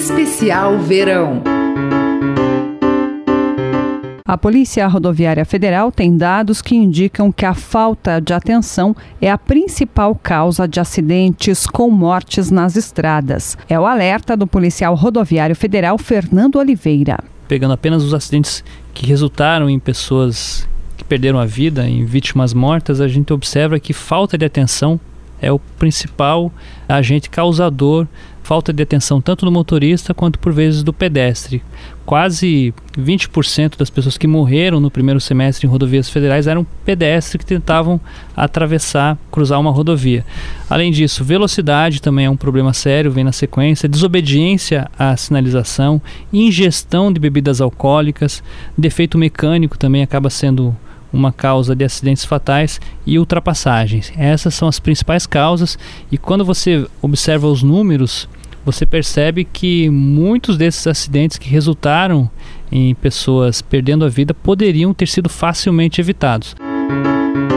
Especial Verão. A Polícia Rodoviária Federal tem dados que indicam que a falta de atenção é a principal causa de acidentes com mortes nas estradas. É o alerta do policial rodoviário federal Fernando Oliveira. Pegando apenas os acidentes que resultaram em pessoas que perderam a vida, em vítimas mortas, a gente observa que falta de atenção é o principal agente causador, falta de atenção tanto do motorista quanto por vezes do pedestre. Quase 20% das pessoas que morreram no primeiro semestre em rodovias federais eram pedestres que tentavam atravessar, cruzar uma rodovia. Além disso, velocidade também é um problema sério, vem na sequência, desobediência à sinalização, ingestão de bebidas alcoólicas, defeito mecânico também acaba sendo uma causa de acidentes fatais, e ultrapassagens. Essas são as principais causas, e quando você observa os números, você percebe que muitos desses acidentes que resultaram em pessoas perdendo a vida poderiam ter sido facilmente evitados.